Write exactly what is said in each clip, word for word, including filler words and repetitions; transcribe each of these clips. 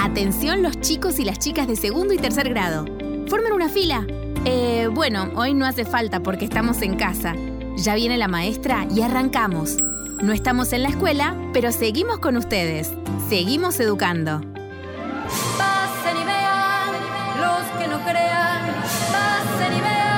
Atención los chicos y las chicas de segundo y tercer grado. Formen una fila. Eh, bueno, hoy no hace falta porque estamos en casa. Ya viene la maestra y arrancamos. No estamos en la escuela, pero seguimos con ustedes. Seguimos educando. Pasen y vean, los que no crean, pasen y vean.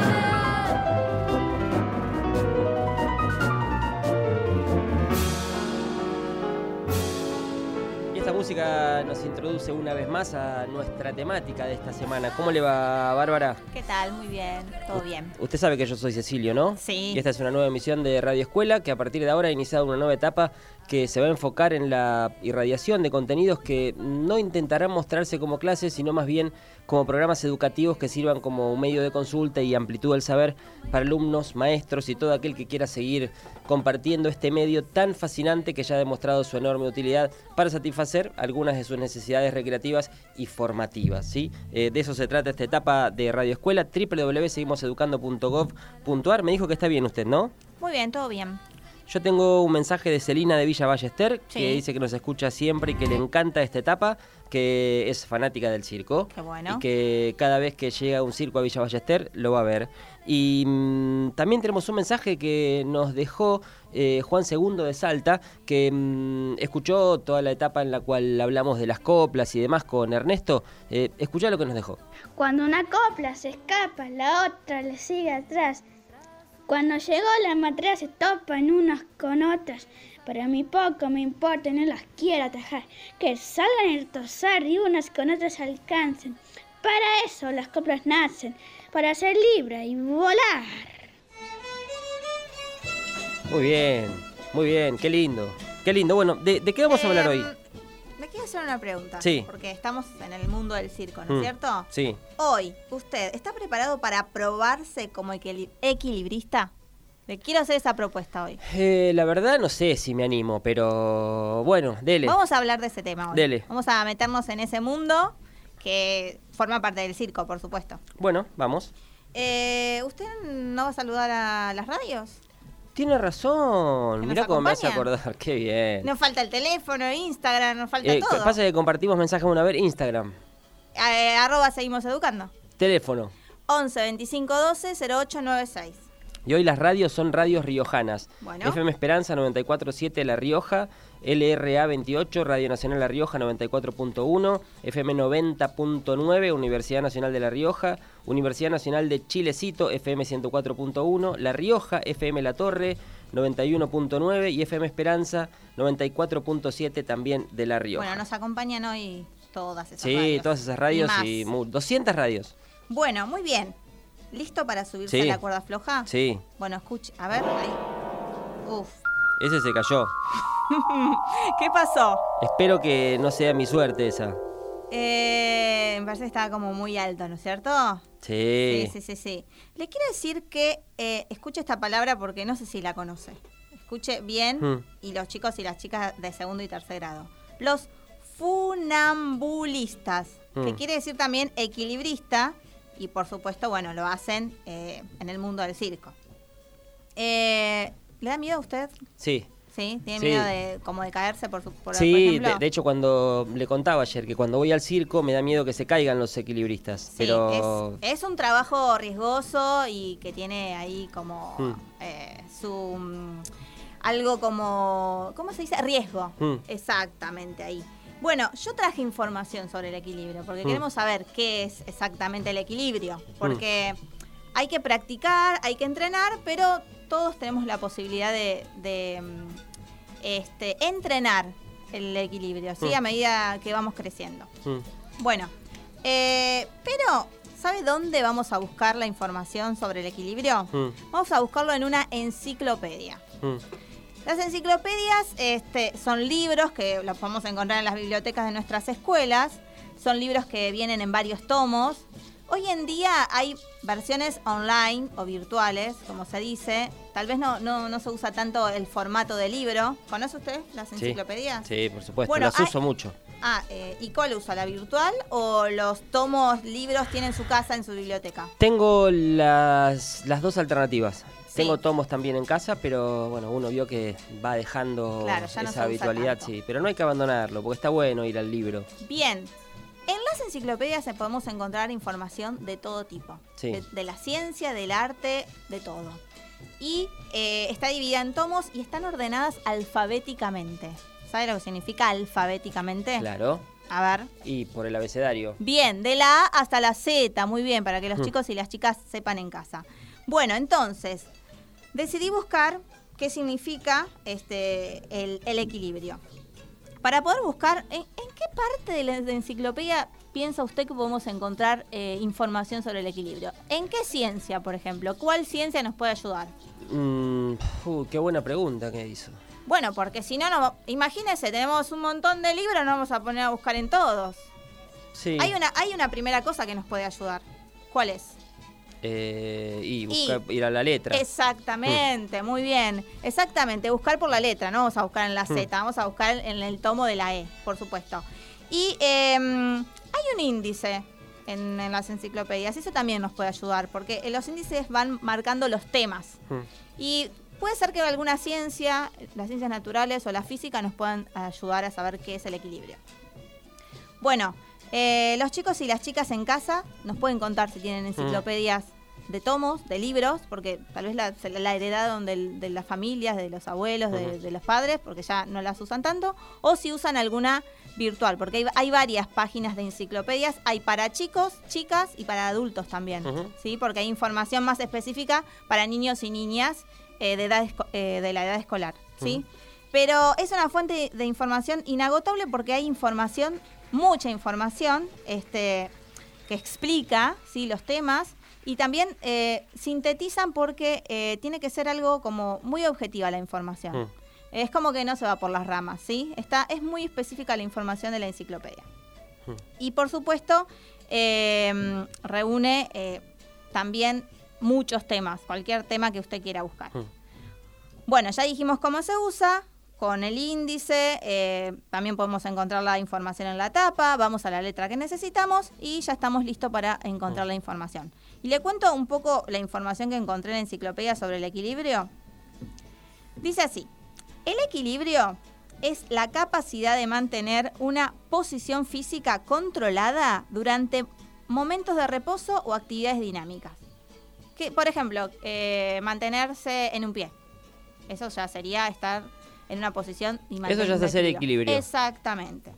Y esta música nos introduce una vez más a nuestra temática de esta semana. ¿Cómo le va, Bárbara? ¿Qué tal? Muy bien, todo bien. Usted sabe que yo soy Cecilio, ¿no? Sí. Y esta es una nueva emisión de Radio Escuela que a partir de ahora ha iniciado una nueva etapa que se va a enfocar en la irradiación de contenidos que no intentarán mostrarse como clases, sino más bien como programas educativos que sirvan como un medio de consulta y amplitud del saber para alumnos, maestros y todo aquel que quiera seguir compartiendo este medio tan fascinante que ya ha demostrado su enorme utilidad para satisfacer algunas de sus necesidades recreativas y formativas, ¿sí? Eh, de eso se trata esta etapa de Radio Escuela, doble u doble u doble u punto seguimos educando punto gov punto a r. Me dijo que está bien usted, ¿no? Muy bien, todo bien. Yo tengo un mensaje de Celina de Villa Ballester, Sí. que dice que nos escucha siempre y que le encanta esta etapa, que es fanática del circo. Qué bueno. Y que cada vez que llega un circo a Villa Ballester lo va a ver. Y mmm, también tenemos un mensaje que nos dejó eh, Juan Segundo de Salta, que mmm, escuchó toda la etapa en la cual hablamos de las coplas y demás con Ernesto. Eh, escuchá lo que nos dejó. Cuando una copla se escapa, la otra le sigue atrás. Cuando llegó la matrera se topan unas con otras. Pero a mí poco me importa, no las quiero atajar. Que salgan el tosar y unas con otras alcancen. Para eso las coplas nacen, para ser libre y volar. Muy bien, muy bien, qué lindo. Qué lindo. Bueno, ¿de, de qué vamos a hablar hoy? Me quiero hacer una pregunta. Sí. Porque estamos en el mundo del circo, ¿no es Mm, cierto? Sí. Hoy, ¿usted está preparado para probarse como equili- equilibrista? Le quiero hacer esa propuesta hoy. Eh, la verdad no sé si me animo, pero bueno, dele. Vamos a hablar de ese tema hoy. Dele. Vamos a meternos en ese mundo que forma parte del circo, por supuesto. Bueno, vamos. Eh, ¿Usted no va a saludar a las radios? Tiene razón. ¿Que nos Mirá cómo me hace acompañan? acordar. Qué bien. Nos falta el teléfono, Instagram, nos falta Eh, todo. pasa que compartimos mensajes una vez. Instagram. Eh, arroba seguimos educando. Teléfono. once veinticinco doce cero ocho noventa y seis. Y hoy las radios son radios riojanas. Bueno. F M Esperanza noventa y cuatro punto siete La Rioja, L R A veintiocho, Radio Nacional La Rioja noventa y cuatro punto uno, F M noventa punto nueve, Universidad Nacional de La Rioja, Universidad Nacional de Chilecito, F M ciento cuatro punto uno, La Rioja, F M La Torre noventa y uno punto nueve y F M Esperanza noventa y cuatro punto siete también de La Rioja. Bueno, nos acompañan hoy todas esas sí, radios. todas esas radios y, y, más. mu- doscientas radios. Bueno, muy bien. ¿Listo para subirse Sí. a la cuerda floja? Sí, Bueno, escuche, a ver, ahí. Uf. ese se cayó. ¿Qué pasó? Espero que no sea mi suerte esa. Eh, me parece que estaba como muy alto, ¿no es cierto? Sí. Sí, sí, sí, sí. Le quiero decir que eh, escuche esta palabra porque no sé si la conoce. Escuche bien, Mm. y los chicos y las chicas de segundo y tercer grado. Los funambulistas, que Mm. quiere decir también equilibrista, y por supuesto, bueno, lo hacen eh, en el mundo del circo. Eh, ¿Le da miedo a usted? Sí. ¿Sí? ¿Tiene Sí. miedo de como de caerse por, su, por, por Sí, ejemplo? de, de hecho cuando le contaba ayer que cuando voy al circo me da miedo que se caigan los equilibristas, Sí, pero es, es un trabajo riesgoso y que tiene ahí como Mm. eh, su mm, algo como, ¿cómo se dice? Riesgo. Mm. Exactamente ahí. Bueno, yo traje información sobre el equilibrio porque Mm. queremos saber qué es exactamente el equilibrio, porque hay que practicar, hay que entrenar, pero todos tenemos la posibilidad de, de, mm, este, entrenar el equilibrio, ¿sí? Mm. A medida que vamos creciendo. mm, Bueno, eh, pero ¿sabe dónde vamos a buscar la información sobre el equilibrio? mm, Vamos a buscarlo en una enciclopedia. mm, Las enciclopedias este, son libros que los podemos encontrar en las bibliotecas de nuestras escuelas. Son libros que vienen en varios tomos. Hoy en día hay versiones online o virtuales, como se dice. Tal vez no, no, no se usa tanto el formato de libro. ¿Conoce usted las sí, enciclopedias? sí, por supuesto, Bueno, las hay- uso mucho. Ah, eh, ¿y cuál usa? ¿La virtual o los tomos, libros tiene en su casa, en su biblioteca? Tengo las, las dos alternativas. Tengo tomos también en casa, pero bueno, uno vio que va dejando Claro, ya no se esa usa habitualidad, tanto. sí. Pero no hay que abandonarlo, porque está bueno ir al libro. Bien. En las enciclopedias podemos encontrar información de todo tipo. Sí. De, de la ciencia, del arte, de todo. Y eh, está dividida en tomos y están ordenadas alfabéticamente. ¿Sabe lo que significa alfabéticamente? Claro. A ver. Y por el abecedario. Bien, de la A hasta la Z, muy bien, para que los Mm. chicos y las chicas sepan en casa. Bueno, entonces, decidí buscar qué significa este el, el equilibrio. Para poder buscar, ¿en, en qué parte de la de enciclopedia piensa usted que podemos encontrar eh, información sobre el equilibrio? ¿En qué ciencia, por ejemplo? ¿Cuál ciencia nos puede ayudar? Mm, uh, qué buena pregunta que hizo. Bueno, porque si no, no, imagínese, tenemos un montón de libros, no vamos a poner a buscar en todos. Sí. Hay una, hay una primera cosa que nos puede ayudar. ¿Cuál es? Eh, y buscar, ir a la letra. Exactamente, muy bien. Exactamente, buscar por la letra, no vamos a buscar en la Z, Mm. vamos a buscar en el tomo de la E, por supuesto. Y eh, hay un índice en, en las enciclopedias, eso también nos puede ayudar, porque en los índices van marcando los temas. Mm. Y puede ser que alguna ciencia, las ciencias naturales o la física nos puedan ayudar a saber qué es el equilibrio. Bueno, eh, los chicos y las chicas en casa nos pueden contar si tienen enciclopedias de tomos, de libros, porque tal vez la, se la heredaron del- de las familias, de los abuelos, de, Ujú. de los padres, porque ya no las usan tanto, o si usan alguna virtual, porque hay, hay varias páginas de enciclopedias, hay para chicos, chicas y para adultos también, Ujú. ¿sí? Porque hay información más específica para niños y niñas eh, de, edad esco- eh, de la edad escolar, ¿sí? Ujú. Pero es una fuente de información inagotable porque hay información, mucha información, este, que explica, ¿sí?, los temas y también eh, sintetizan porque eh, tiene que ser algo como muy objetiva la información. Mm. Es como que no se va por las ramas, ¿sí? Está, es muy específica la información de la enciclopedia. Mm. Y por supuesto, eh, reúne eh, también muchos temas, cualquier tema que usted quiera buscar. Mm. Bueno, ya dijimos cómo se usa, con el índice, eh, también podemos encontrar la información en la tapa, vamos a la letra que necesitamos y ya estamos listos para encontrar la información. Y le cuento un poco la información que encontré en la enciclopedia sobre el equilibrio. Dice así, el equilibrio es la capacidad de mantener una posición física controlada durante momentos de reposo o actividades dinámicas. Que, por ejemplo, eh, mantenerse en un pie. Eso ya sería estar en una posición y mantener Eso ya es un hacer equilibrio. Exactamente.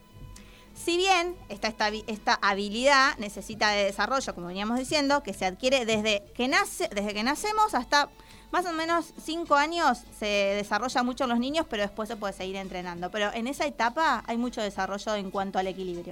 Si bien esta, esta, esta habilidad necesita de desarrollo, como veníamos diciendo, que se adquiere desde que nace, desde que nacemos hasta más o menos cinco años, se desarrolla mucho en los niños, pero después se puede seguir entrenando. Pero en esa etapa hay mucho desarrollo en cuanto al equilibrio.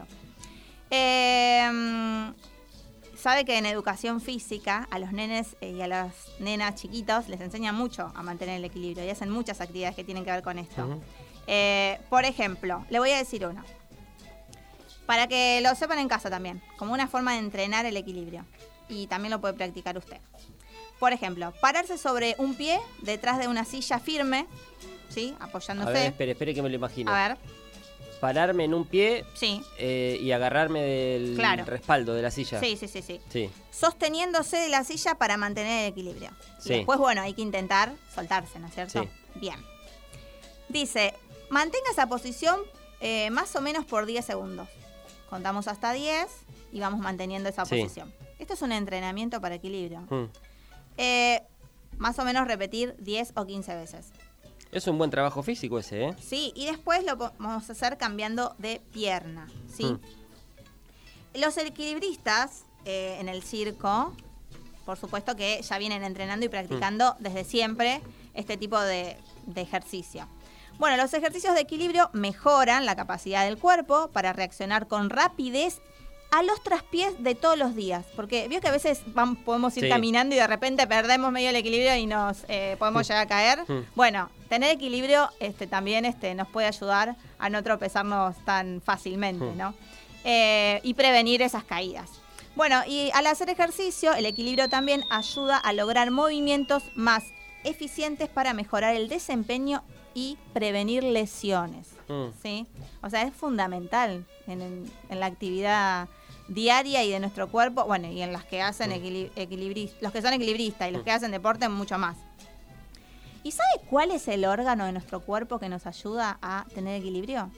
Eh, sabe que en educación física a los nenes y a las nenas chiquitos les enseñan mucho a mantener el equilibrio y hacen muchas actividades que tienen que ver con esto. Ujú. Eh, por ejemplo, le voy a decir uno. Para que lo sepan en casa también, como una forma de entrenar el equilibrio. Y también lo puede practicar usted. Por ejemplo, pararse sobre un pie detrás de una silla firme, ¿sí? Apoyándose. A ver, espere, espere que me lo imagino. A ver, Pararme en un pie sí. eh, y agarrarme del Claro. respaldo de la silla. Sí, sí, sí, sí. Sí. Sosteniéndose de la silla para mantener el equilibrio. Sí. Y después, bueno, hay que intentar soltarse, ¿no es cierto? Sí. Bien. Dice, mantenga esa posición eh, más o menos por diez segundos. Contamos hasta diez y vamos manteniendo esa Sí. posición. Esto es un entrenamiento para equilibrio. Mm. Eh, más o menos repetir diez o quince veces. Es un buen trabajo físico ese, ¿eh? Sí, y después lo po- vamos a hacer cambiando de pierna, ¿sí? Mm. Los equilibristas eh, en el circo, por supuesto que ya vienen entrenando y practicando Mm. desde siempre este tipo de, de ejercicio. Bueno, los ejercicios de equilibrio mejoran la capacidad del cuerpo para reaccionar con rapidez a los traspiés de todos los días. Porque vio que a veces vam- podemos ir Sí. caminando y de repente perdemos medio el equilibrio y nos eh, podemos llegar a caer. Mm. Bueno, tener equilibrio este, también este, nos puede ayudar a no tropezarnos tan fácilmente, Mm. ¿no? Eh, y prevenir esas caídas. Bueno, y al hacer ejercicio, el equilibrio también ayuda a lograr movimientos más eficientes para mejorar el desempeño y prevenir lesiones. Mm. ¿Sí? O sea, es fundamental en, en- en la actividad diaria y de nuestro cuerpo, bueno, y en las que hacen equili- equilibri- los que son equilibristas y los que hacen deporte mucho más. ¿Y sabe cuál es el órgano de nuestro cuerpo que nos ayuda a tener equilibrio?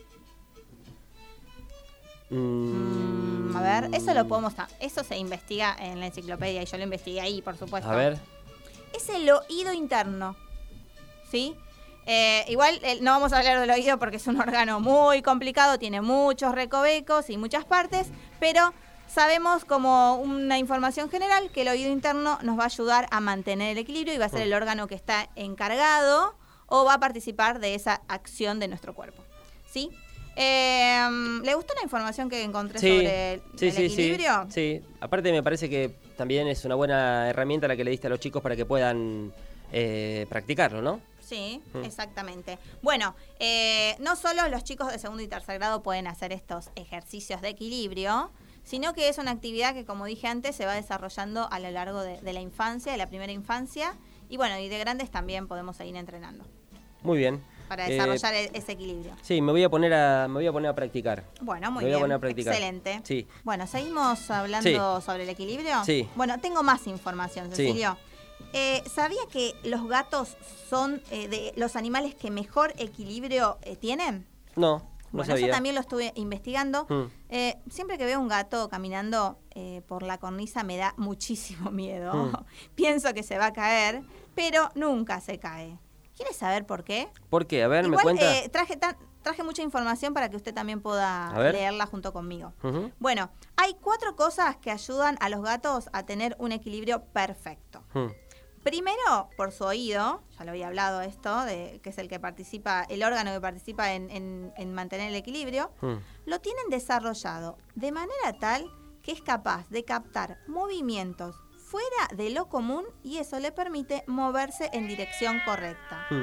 Mm, Mm, a ver, eso lo podemos, eso se investiga en la enciclopedia y yo lo investigué ahí, por supuesto. A ver. Es el oído interno, ¿sí? Eh, igual eh, no vamos a hablar del oído porque es un órgano muy complicado, tiene muchos recovecos y muchas partes, pero sabemos como una información general que el oído interno nos va a ayudar a mantener el equilibrio y va a ser el órgano que está encargado o va a participar de esa acción de nuestro cuerpo, ¿sí? Eh, ¿Le gustó la información que encontré Sí, sobre el, sí, el sí, equilibrio? Sí, sí. Aparte me parece que también es una buena herramienta la que le diste a los chicos para que puedan eh, practicarlo, ¿no? Sí, Mm. exactamente. Bueno, eh, no solo los chicos de segundo y tercer grado pueden hacer estos ejercicios de equilibrio, sino que es una actividad que, como dije antes, se va desarrollando a lo largo de, de la infancia, de la primera infancia, y bueno, y de grandes también podemos seguir entrenando Muy bien. para Eh, desarrollar e- ese equilibrio. Sí, me voy a poner a, me voy a poner a practicar. Bueno, muy me voy a bien. poner a practicar. Excelente. Sí. Bueno, ¿seguimos hablando sobre el equilibrio? Sí. Bueno, tengo más información, Sí. Cecilio. Eh, ¿Sabía que los gatos son eh, de los animales que mejor equilibrio eh, tienen? No, no Bueno, sabía. eso también lo estuve investigando. Mm. Eh, siempre que veo un gato caminando eh, por la cornisa me da muchísimo miedo. Mm. Pienso que se va a caer, pero nunca se cae. ¿Quieres saber por qué? ¿Por qué? A ver, Igual, me cuenta. eh, traje, tan- traje mucha información para que usted también pueda A ver. leerla junto conmigo. Ujú. Bueno, hay cuatro cosas que ayudan a los gatos a tener un equilibrio perfecto. Mm. Primero, por su oído, ya lo había hablado esto, de, que es el que participa, el órgano que participa en, en- en mantener el equilibrio, Mm. lo tienen desarrollado de manera tal que es capaz de captar movimientos fuera de lo común y eso le permite moverse en dirección correcta. Mm.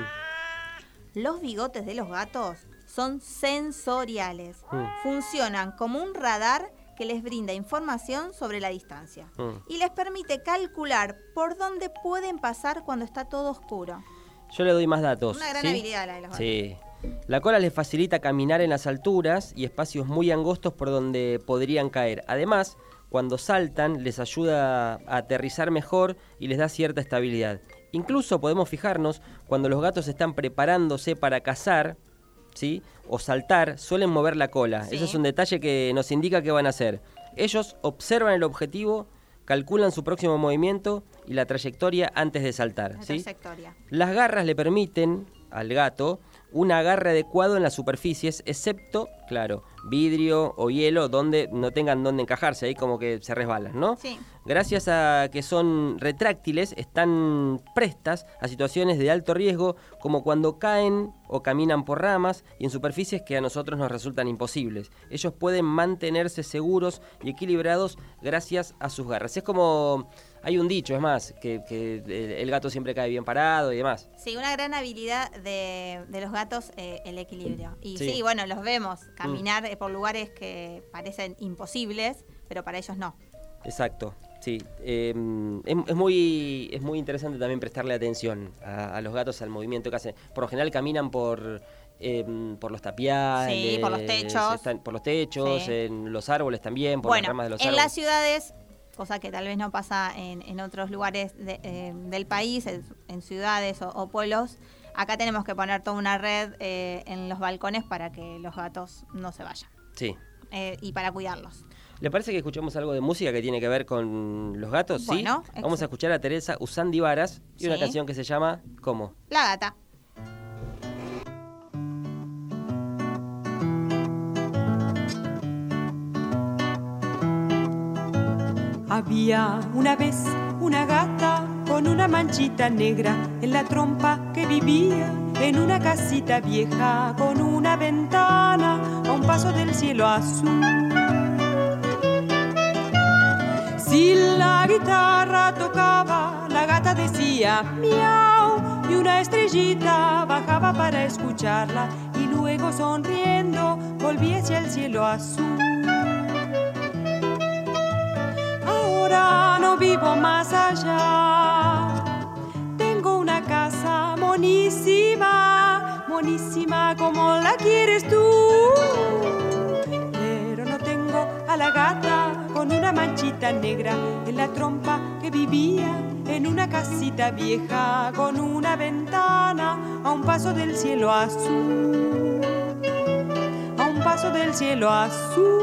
Los bigotes de los gatos son sensoriales, Mm. funcionan como un radar que les brinda información sobre la distancia Mm. y les permite calcular por dónde pueden pasar cuando está todo oscuro. Yo le doy más datos. Una gran ¿sí? habilidad la de los gatos. Sí. La cola les facilita caminar en las alturas y espacios muy angostos por donde podrían caer. Además, cuando saltan, les ayuda a aterrizar mejor y les da cierta estabilidad. Incluso podemos fijarnos cuando los gatos están preparándose para cazar, ¿sí? O saltar, suelen mover la cola. Sí. Ese es un detalle que nos indica qué van a hacer. Ellos observan el objetivo, calculan su próximo movimiento y la trayectoria antes de saltar, La ¿sí? trayectoria. Las garras le permiten al gato un agarre adecuado en las superficies, excepto, claro, vidrio o hielo, donde no tengan dónde encajarse, ahí como que se resbalan, ¿no? Sí. Gracias a que son retráctiles, están prestas a situaciones de alto riesgo, como cuando caen o caminan por ramas y en superficies que a nosotros nos resultan imposibles. Ellos pueden mantenerse seguros y equilibrados gracias a sus garras. Es como, hay un dicho, es más, que, que el- el gato siempre cae bien parado y demás. Sí, una gran habilidad de, de los gatos, eh, el equilibrio. Y Sí. sí. bueno, los vemos caminar eh, por lugares que parecen imposibles, pero para ellos no. Exacto, sí. Eh, es, es muy, es muy interesante también prestarle atención a, a los gatos, al movimiento que hacen. Por lo general caminan por, eh, por los tapiales. Sí, por los techos. Están, por los techos, Sí. en los árboles también, por las Bueno, ramas de los en árboles. las ciudades, cosa que tal vez no pasa en, en otros lugares de- eh, del país, en, en ciudades o, o pueblos, acá tenemos que poner toda una red eh, en los balcones para que los gatos no se vayan Sí. eh, y para cuidarlos. ¿Le parece que escuchemos algo de música que tiene que ver con los gatos? Bueno, sí. Vamos a escuchar a Teresa Usandi Varas y una Sí. canción que se llama ¿Cómo? La gata. Había una vez una gata con una manchita negra en la trompa que vivía en una casita vieja con una ventana a un paso del cielo azul. Si la guitarra tocaba, la gata decía miau y una estrellita bajaba para escucharla y luego sonriendo volvía hacia el cielo azul. Ahora no vivo más allá, tengo una casa monísima, monísima como la quieres tú, pero no tengo a la gata con con una manchita negra en la trompa, que vivía en una casita vieja con una ventana a un paso del cielo azul, a un paso del cielo azul.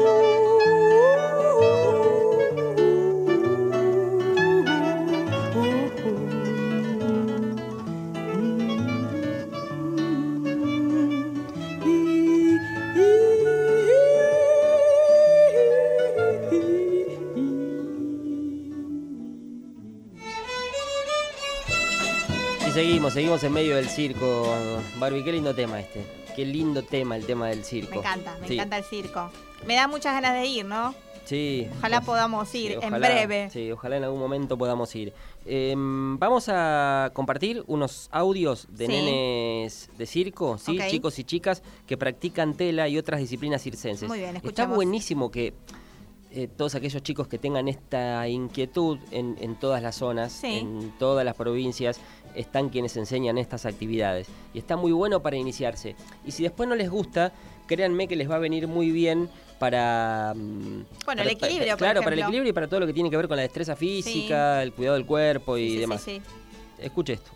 Seguimos, seguimos en medio del circo. Barbie, qué lindo tema este. Qué lindo tema el tema del circo. Me encanta, me sí. encanta el circo. Me da muchas ganas de ir, ¿no? Sí. Ojalá pues, podamos ir sí, ojalá, en breve. Sí, ojalá en algún momento podamos ir. Eh, vamos a compartir unos audios de sí. nenes de circo, ¿sí? Okay. Chicos y chicas que practican tela y otras disciplinas circenses. Muy bien, escuchamos. Está buenísimo que eh, todos aquellos chicos que tengan esta inquietud en, en todas las zonas, sí. en todas las provincias, están quienes enseñan estas actividades. Y está muy bueno para iniciarse. Y si después no les gusta, créanme que les va a venir muy bien para... Bueno, para, el equilibrio, para, por Claro, ejemplo. para el equilibrio y para todo lo que tiene que ver con la destreza física, sí. el cuidado del cuerpo y sí, sí, demás. Sí, sí. Escuche esto.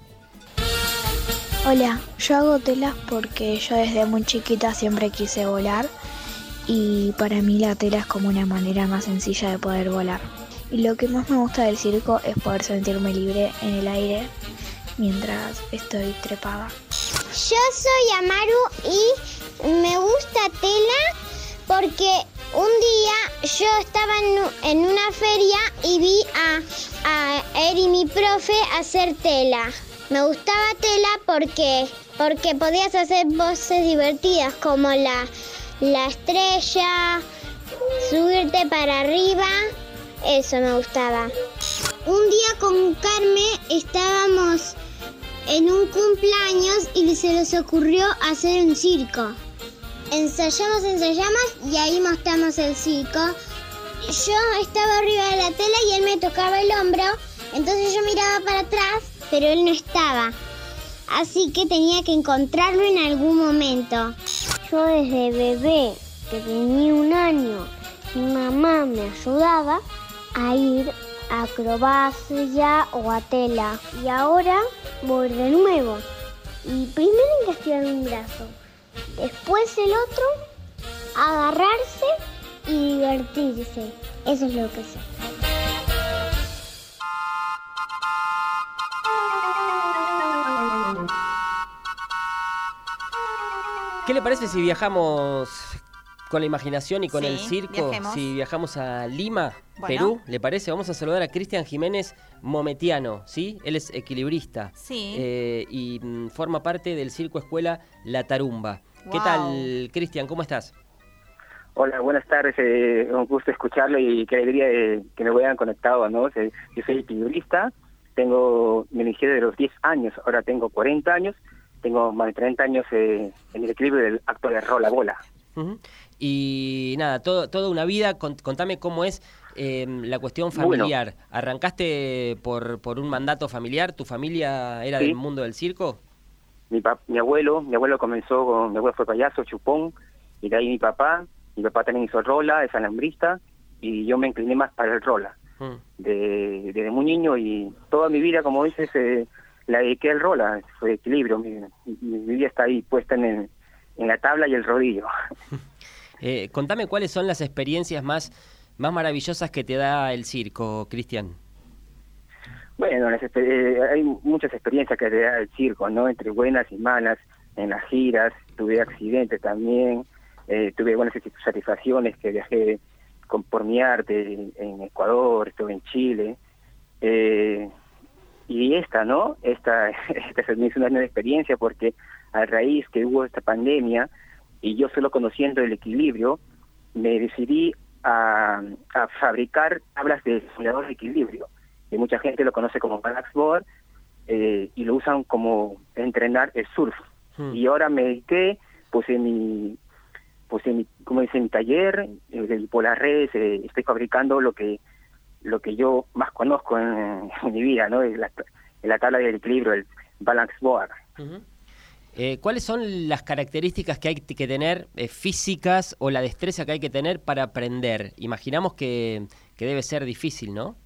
Hola, yo hago telas porque yo desde muy chiquita siempre quise volar y para mí la tela es como una manera más sencilla de poder volar. Y lo que más me gusta del circo es poder sentirme libre en el aire mientras estoy trepada. Yo soy Amaru y me gusta tela porque un día yo estaba en, en una feria y vi a, a Eri, mi profe, hacer tela. Me gustaba tela porque, porque podías hacer voces divertidas como la, la estrella, subirte para arriba, eso me gustaba. Un día con Carmen estábamos en un cumpleaños y se les ocurrió hacer un circo. Ensayamos, ensayamos y ahí mostramos el circo. Yo estaba arriba de la tela y él me tocaba el hombro, entonces yo miraba para atrás, pero él no estaba. Así que tenía que encontrarlo en algún momento. Yo desde bebé, que tenía un año, mi mamá me ayudaba a ir a acrobacia o a tela. Y ahora voy de nuevo. Y primero hay que estirar un brazo, después el otro, agarrarse y divertirse. Eso es lo que sé. ¿Qué le parece si viajamos con la imaginación y con sí, el circo? Viajemos. Si viajamos a Lima, bueno. Perú, ¿le parece? Vamos a saludar a Cristian Jiménez Mometiano, ¿sí? Él es equilibrista sí. eh, y mm, forma parte del circo escuela La Tarumba. Wow. ¿Qué tal, Cristian? ¿Cómo estás? Hola, buenas tardes. Eh, un gusto escucharlo y qué alegría de que me hayan conectado, ¿no? Yo soy equilibrista, tengo, me inicié de los diez años, ahora tengo cuarenta años. Tengo más de treinta años eh, en el equilibrio del acto de rola bola. Uh-huh. Y nada, todo, toda una vida. Contame cómo es eh, la cuestión familiar. Bueno. ¿Arrancaste por, por un mandato familiar? ¿Tu familia era sí. del mundo del circo? Mi, pap, mi abuelo, mi abuelo comenzó con, mi abuelo fue payaso, chupón, y de ahí mi papá, mi papá también hizo rola, es alambrista, y yo me incliné más para el rola. Uh-huh. de, desde muy niño y toda mi vida, como dices, eh, la dediqué al rola, fue equilibrio, mi, mi, mi vida está ahí puesta en, el, en la tabla y el rodillo. eh, contame cuáles son las experiencias más, más maravillosas que te da el circo, Cristian. Bueno, las, eh, hay muchas experiencias que te da el circo, ¿no? Entre buenas y malas, en las giras, tuve accidentes también, eh, tuve buenas satisfacciones que viajé con, por mi arte en Ecuador, estuve en Chile, eh, y esta, ¿no? Esta, esta es una nueva experiencia porque a raíz que hubo esta pandemia y yo solo conociendo el equilibrio, me decidí a, a fabricar tablas de simulador de equilibrio. Y mucha gente lo conoce como balance board eh, y lo usan como entrenar el surf. Hmm. Y ahora me dediqué, puse mi, puse mi, como dice, mi taller, eh, por las redes, eh, estoy fabricando lo que lo que yo más conozco en, en mi vida, ¿no? En la, en la tabla del equilibrio, el balance board. Uh-huh. Eh, ¿Cuáles son las características que hay que tener eh, físicas o la destreza que hay que tener para aprender? Imaginamos que, que debe ser difícil, ¿no?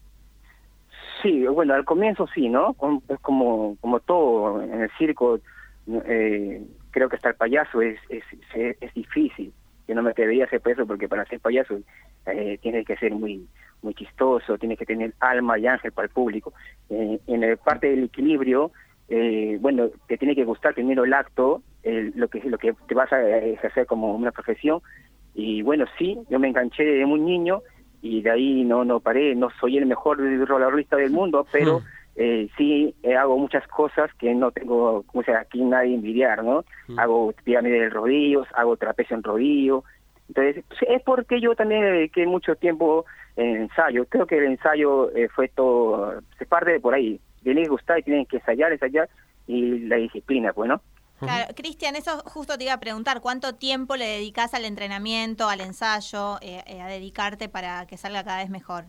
Sí, bueno, al comienzo sí, ¿no? Es como, como todo en el circo, eh, creo que hasta el payaso es, es, es, es difícil. Yo no me atrevería a hacer payaso porque para ser payaso eh, tienes que ser muy muy chistoso, tienes que tener alma y ángel para el público. Eh, en la parte del equilibrio, Eh, bueno, te tiene que gustar primero el acto, eh, lo que lo que te vas a ejercer como una profesión. Y bueno, sí, yo me enganché desde muy niño y de ahí no no paré. No soy el mejor rolerista del mundo, pero eh, sí eh, hago muchas cosas que no tengo, o sea, aquí nadie envidiar, ¿no? Mm. Hago pirámide de rodillos, hago trapecio en rodillo. Entonces, es porque yo también dediqué mucho tiempo en ensayo. Creo que el ensayo eh, fue todo, se parte de por ahí. Tienen que gustar y tienen que ensayar, ensayar, y la disciplina, pues, ¿no? Claro, Cristian, eso justo te iba a preguntar, ¿cuánto tiempo le dedicas al entrenamiento, al ensayo, eh, eh, a dedicarte para que salga cada vez mejor?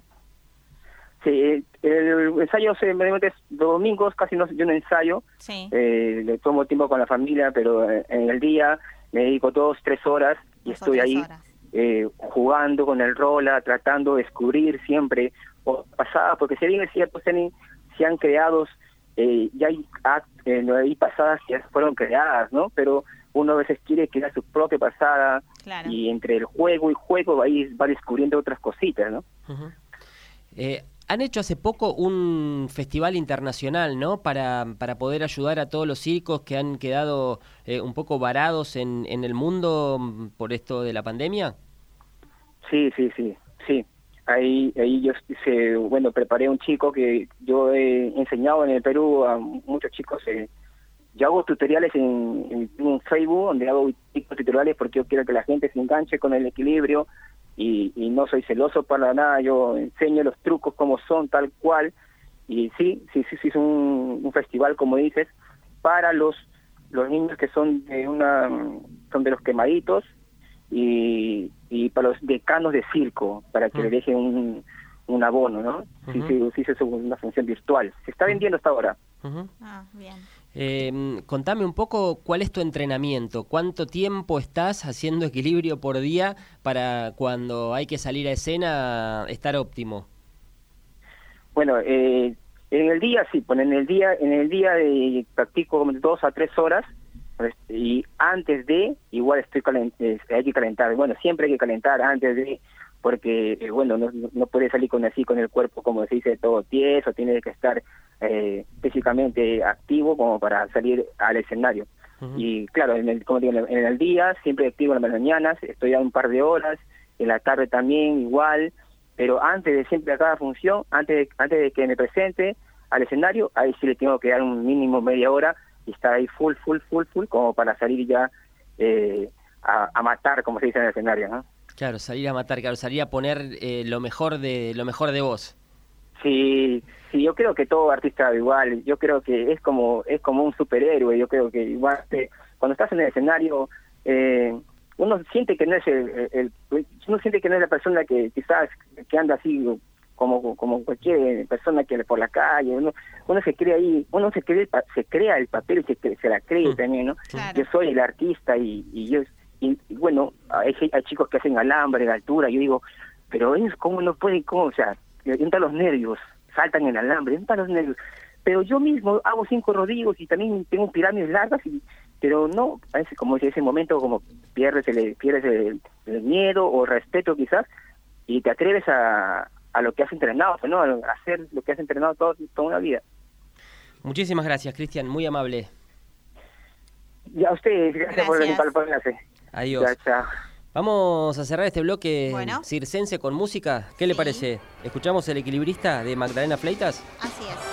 Sí, el ensayo se me los domingos, casi no, yo no ensayo, sí. eh, le tomo tiempo con la familia, pero en el día me dedico dos, tres horas y dos estoy ahí eh, jugando con el rola, tratando de descubrir siempre, o pasada, porque si bien es cierto, Ceni, se han creado, eh, ya hay, eh, hay pasadas que ya fueron creadas, ¿no? Pero uno a veces quiere crear su propia pasada, claro. Y entre el juego y juego ahí va descubriendo otras cositas, ¿no? Uh-huh. eh, han hecho hace poco un festival internacional, ¿no? Para, para poder ayudar a todos los circos que han quedado eh, un poco varados en, en el mundo por esto de la pandemia. Sí, sí, sí, sí. Ahí, ahí yo se, bueno, preparé un chico que yo he enseñado en el Perú a muchos chicos. Eh, yo hago tutoriales en, en, en Facebook, donde hago tutoriales porque yo quiero que la gente se enganche con el equilibrio y, y no soy celoso para nada. Yo enseño los trucos como son, tal cual. Y sí, sí, sí, sí es un, un festival, como dices, para los los niños que son de una son de los quemaditos. Y, y para los decanos de circo, para que uh-huh. le dejen un, un abono, ¿no? Uh-huh. Sí, sí, sí, es una función virtual. Se está vendiendo hasta ahora. Uh-huh. Ah, bien. Eh, contame un poco cuál es tu entrenamiento, cuánto tiempo estás haciendo equilibrio por día para cuando hay que salir a escena estar óptimo. Bueno, eh, en el día sí, pues en el día, en el día eh, practico dos a tres horas. Y antes de, igual estoy calent hay que calentar, bueno, siempre hay que calentar antes de, porque, eh, bueno, no, no puede salir con así con el cuerpo, como se dice, todo tieso, tiene que estar eh, físicamente activo como para salir al escenario. Uh-huh. Y claro, en el, como digo, en el día siempre activo en las mañanas, estoy a un par de horas, en la tarde también igual, pero antes de siempre a cada función, antes de, antes de que me presente al escenario, ahí sí le tengo que dar un mínimo media hora y estar ahí full, full, full, full, como para salir ya eh, a, a matar, como se dice en el escenario, ¿no? Claro, salir a matar, claro, salir a poner eh, lo mejor de lo mejor de vos. Sí, sí, yo creo que todo artista igual, yo creo que es como es como un superhéroe, yo creo que igual eh, cuando estás en el escenario eh, uno siente que no es el, el, el uno siente que no es la persona que quizás que anda así como como cualquier persona que por la calle, uno uno se cree ahí, uno se cree se crea el papel y se, se la cree uh, también, ¿no? Claro. Yo soy el artista y, y yo y, y bueno, hay, hay chicos que hacen alambre de altura, yo digo, pero ellos cómo no pueden, cómo, o sea, entran los nervios, saltan en el alambre, entran los nervios, pero yo mismo hago cinco rodillos y también tengo pirámides largas, y pero no, a ese, como en ese momento como pierdes el, pierdes el, el miedo o respeto quizás, y te atreves a a lo que has entrenado, ¿no? A hacer lo que has entrenado todo, toda una vida. Muchísimas gracias, Cristian, muy amable. Y a ustedes, gracias, gracias. por el enlace. Adiós. Ya, chao. Vamos a cerrar este bloque bueno. circense con música. ¿Qué sí. le parece? ¿Escuchamos El Equilibrista de Magdalena Fleitas? Así es.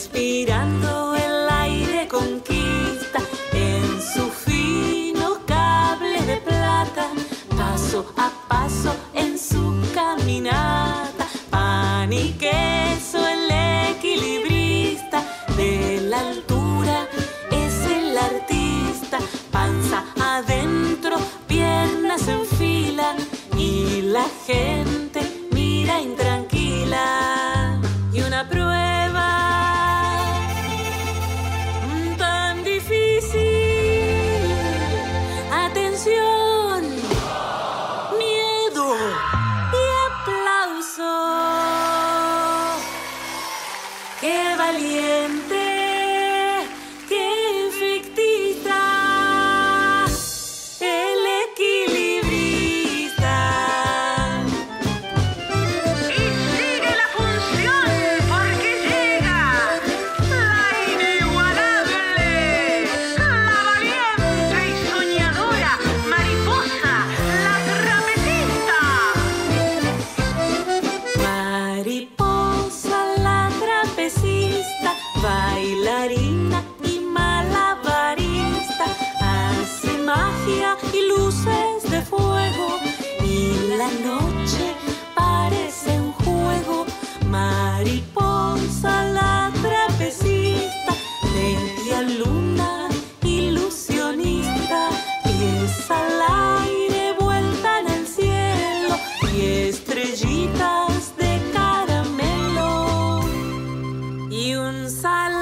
respirando el aire conquista en su fino cable de plata, paso a paso en su caminata, pan y queso el equilibrista, de la altura es el artista, panza adentro, piernas en fila y la gente mira intranquila. Y una prueba tan difícil, atención, miedo y aplauso. ¡Qué valiente! ¡Qué efectista! El equilibrista. Y sigue la función porque llega la inigualable, la valiente y soñadora mariposa, la trapecista. Mariposa, la trapecista, bailarina y malabarista, hace magia y luces de fuego, y la noche parece un juego. Mariposa, la trapecista, media luna, ilusionista, pies al aire, vuelta en el cielo, y estrellitas de caramelo, y un sal